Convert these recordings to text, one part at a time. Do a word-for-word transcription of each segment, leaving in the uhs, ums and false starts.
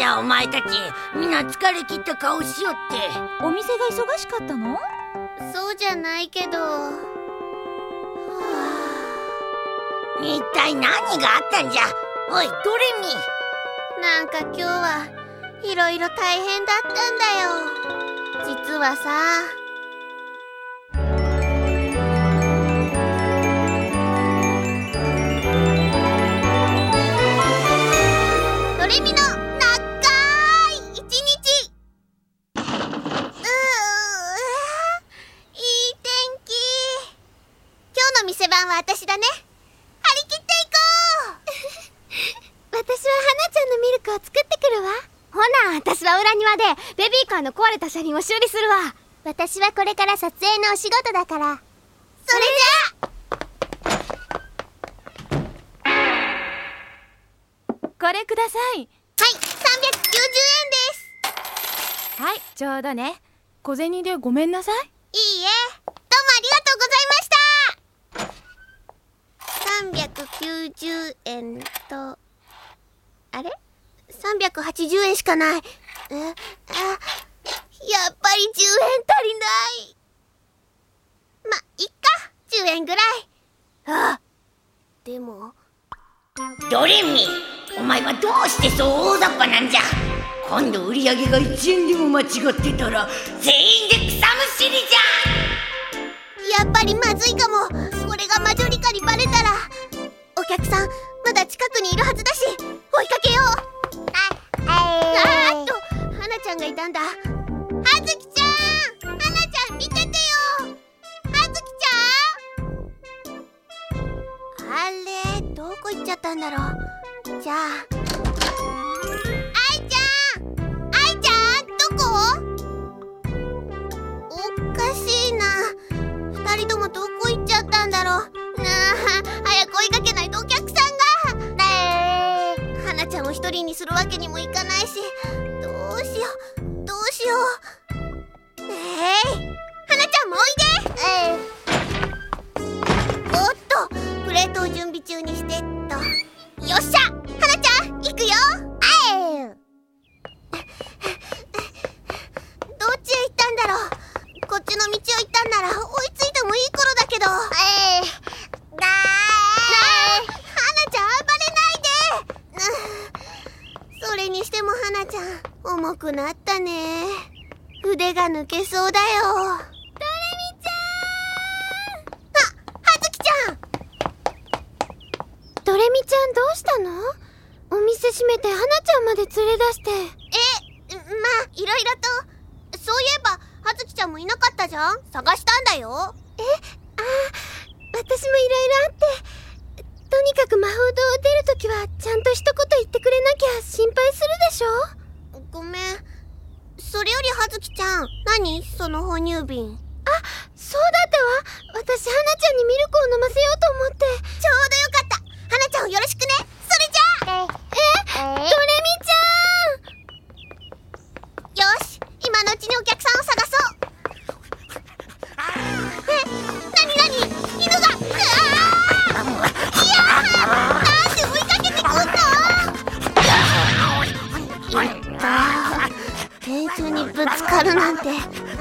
ゃお前たち。みんな疲れ切った顔しよって。 お店が忙しかったの？ そうじゃないけど。 一体何があったんじゃ。おいドレミ。 なんか今日はいろいろ大変だったんだよ。実はさ、ドレミの長い一日。うー、いい天気。今日の店番は私だね。張り切っていこう。私は花ちゃんのミルクを作ってくるわ。 ほな、私は裏庭でベビーカーの壊れた車輪を修理するわ。 私はこれから撮影のお仕事だから。それじゃあ、 これください。 はい、さんびゃくきゅうじゅうえんです。 はい、ちょうどね。小銭でごめんなさい。 いいえ、どうもありがとうございました。さんびゃくきゅうじゅうえんと、あれさんびゃくはちじゅうえんしかない。え、あ、やっぱりじゅうえん足りない。ま、いっか、じゅうえんぐらい。あ、でもドレミ、お前はどうしてそう大雑把なんじゃ。今度売り上げがいちえんでも間違ってたら全員で草むしりじゃ。やっぱりまずいかも。これが魔女リカにバレたら。お客さんまだ近くにいるはずだし、追いかけよう。あーっと、花ちゃんがいたんだ。はずきちゃん、花ちゃん見ててよ。はずきちゃん。あれ、どこ行っちゃったんだろう。じゃあ、あいちゃん、あいちゃん、どこ？おかしいな。二人ともどこ行っちゃったんだろう。なあ、早く追いかけないとお客さんが。花ちゃんを一人にするわけにもいかないし、どうしようどうしよう。えい、花ちゃんもおいで。おっと、プレートを準備中にしてっと。よっしゃ、花ちゃん行くよ。あえどっちへ行ったんだろう。こっちの道を行ったんなら追いついてもいい頃だけど。えー、なー花ちゃん暴れないで。それにしても花ちゃん重くなったね。腕が抜けそうだよ。ドレミちゃん。あ、はずきちゃん。 ドレミちゃんどうしたの？お店閉めて花ちゃんまで連れ出して。 え、まあいろいろと。そういえばはずきちゃんもいなかったじゃん。探したんだよ。 え、ああ、私もいろいろあって。とにかく魔法堂を出るときはちゃんと一言言ってくれなきゃ心配するでしょ。 ごめん。それよりはずきちゃん、何その哺乳瓶。 あ、そうだったわ。私花ちゃんにミルクを飲ませようと思って。 ちょうどよかった。花ちゃんをよろしくね。それじゃあ。 え、ドレミちゃん。よし、今のうちにお客さんを探そう。え、なになに、犬が。うわー、いやー、なんで追いかけてくんの。いったー、電柱にぶつかるなんて。うわ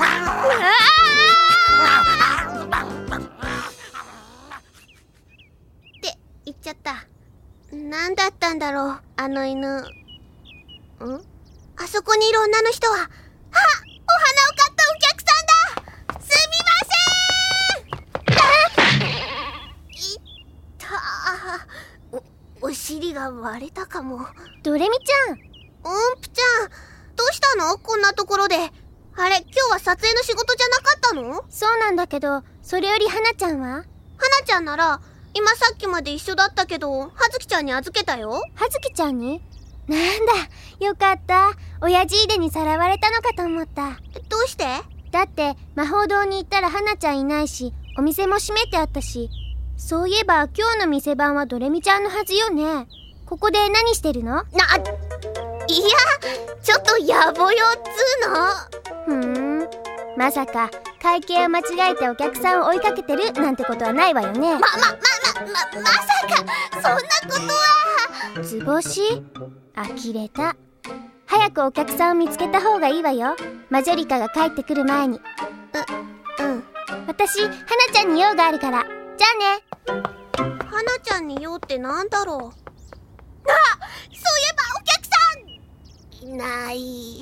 ーって言っちゃった。なんだったんだろう、あの犬。ん？あそこにいる女の人は、あ、お花を買ったお客さんだ。すみません。いったー、お、お尻が割れたかも。 ドレミちゃん。 音符ちゃん、どうしたのこんなところで。あれ、今日は撮影の仕事じゃなかったの？ そうなんだけど、それより花ちゃんは？ 花ちゃんなら今さっきまで一緒だったけど、はずきちゃんに預けたよ。 はずきちゃんに？なんだ、よかった。親父いでにさらわれたのかと思った。 どうして？ だって魔法堂に行ったら花ちゃんいないし、お店も閉めてあったし。そういえば今日の店番はドレミちゃんのはずよね。ここで何してるの？な、 いや、ちょっと野暮よっつーの。ふーん、まさか会計を間違えてお客さんを追いかけてるなんてことはないわよね。 ま、ま、ま、ま、ま、まさかそんなことは。 図星？呆れた。は早くお客さんを見つけた方がいいわよ。マジョリカが帰ってくる前に。う、うん。私、花ちゃんに用があるから。じゃあね。 花ちゃんに用ってなんだろう。あ、そういえばお客さんいない。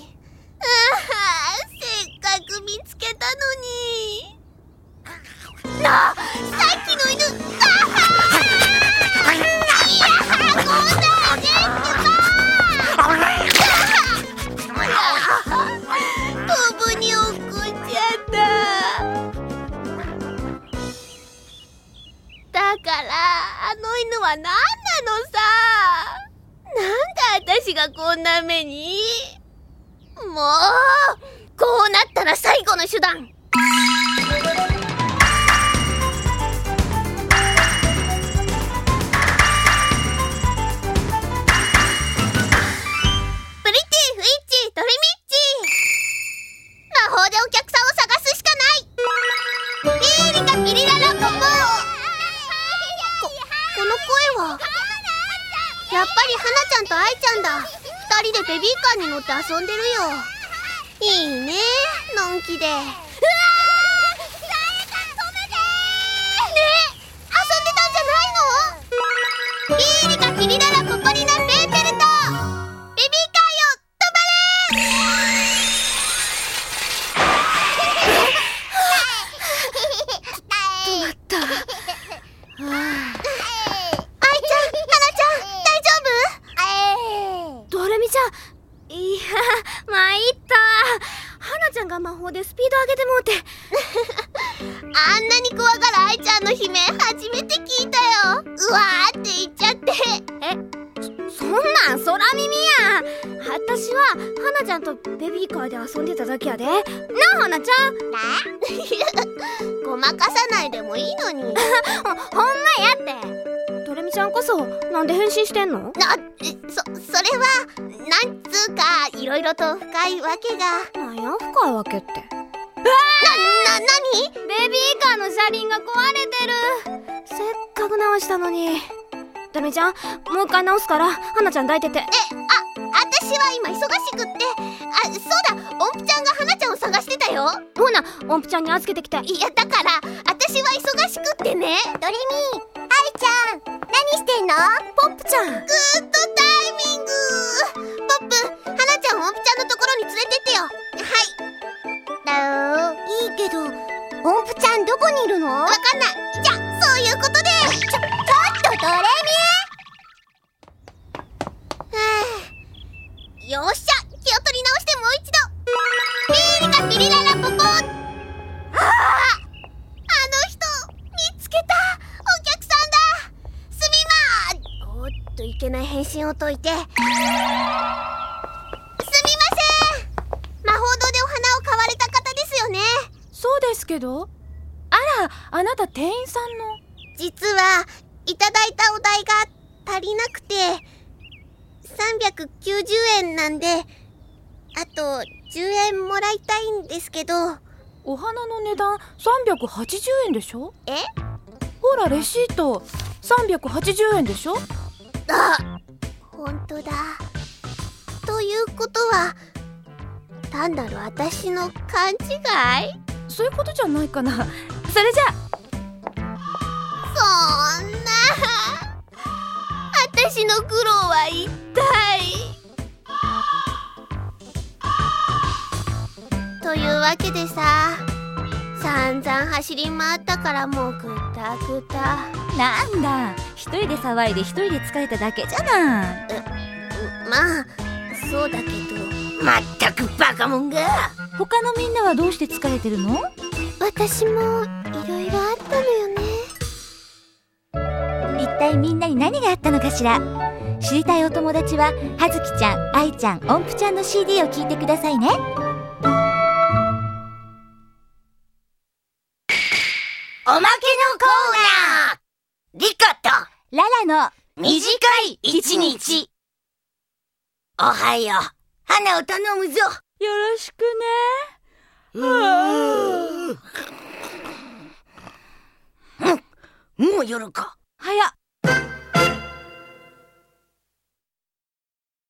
ああ、せっかく見つけたのに。なあ、さっきの犬。ああ、いやー、こんな元気ばー。飛ぶに落っこっちゃった。だからあの犬は何なのさ。なんで私がこんな目に。もうこうなったら最後の手段。プリティフイッチドリミッチ、魔法でお客さんを探すしかない。ピーリカピリララポポ。こ、この声はやっぱり花ちゃんと愛ちゃんだ。二人でベビーカーに乗って遊んでるよ。いいね、のんきで。うわー、誰か止めてー。ねえ、遊んでたんじゃないの。ピーリカピリララポポリナペーペルト、ベビーカーよ止まれー。止まった。愛ちゃん、花ちゃん、大丈夫？ ドレミちゃん、いや、参った。花ちゃんが魔法でスピード上げてもうて。 あんなに怖がる愛ちゃんの悲鳴初めて聞いたよ。うわーって言っちゃって。 え、そ、そんなん空耳や。私は花ちゃんとベビーカーで遊んでただけやで。なあ、花ちゃん。 ごまかさないでもいいのに。 ほ、ほんまやって。ドレミちゃんこそなんで変身してんの？ な、そ、それはなんつうかいろいろと深いわけが。 なんや深いわけって。な、 な、なに？ ベビーカーの車輪が壊れてる。せっかく直したのに。ドレミちゃん、もう一回直すから花ちゃん抱いてて。え、 あ、私は今忙しくって。あ、そうだ、音符ちゃんが花ちゃんを探してたよ。 ほな、音符ちゃんに預けてきて。 いや、だから私は忙しくってね。 ドレミ、愛ちゃん、何してんの？ポップちゃん。 グッドタイミング。ポップ、花ちゃんを音符ちゃんのところに連れてってよ。はい。だー、いいけど音符ちゃんどこにいるの？わかんない。じゃ、そういうことで。ちょ、ちょっとドレミ。よっしゃ、気を取り直してもう一度。ピーリカピリララポポ。ああ、あの人見つけた。お客さんだ。すみまー。おっと、いけない変身を解いて。すみません。魔法堂でお花を買われた方ですよね。 そうですけど。あら、あなた店員さんの。 実はいただいたお代が足りなくてさんびゃくきゅうじゅうえんなんで、あとじゅうえんもらいたいんですけど。 お花の値段さんびゃくはちじゅうえんでしょ。 え？ ほらレシートさんびゃくはちじゅうえんでしょ。 あ、ほんとだ。ということは単なる私の勘違い？ そういうことじゃないかな。それじゃそんな、私の苦労は一体。というわけでさ、散々走り回ったからもうぐたぐた。 なんだ、一人で騒いで一人で疲れただけじゃない。 まあそうだけど。 まったくバカもんが。 他のみんなはどうして疲れてるの？ 私もいろいろあったのよね。 一体みんなに何があったのかしら。知りたいお友達ははずきちゃん、愛ちゃん、音符ちゃんの シーディー を聞いてくださいね。 おまけのコーナー。リカとララの短い一日。おはよう。花を頼むぞ。 よろしくね。 うん、もう夜か。 早っ。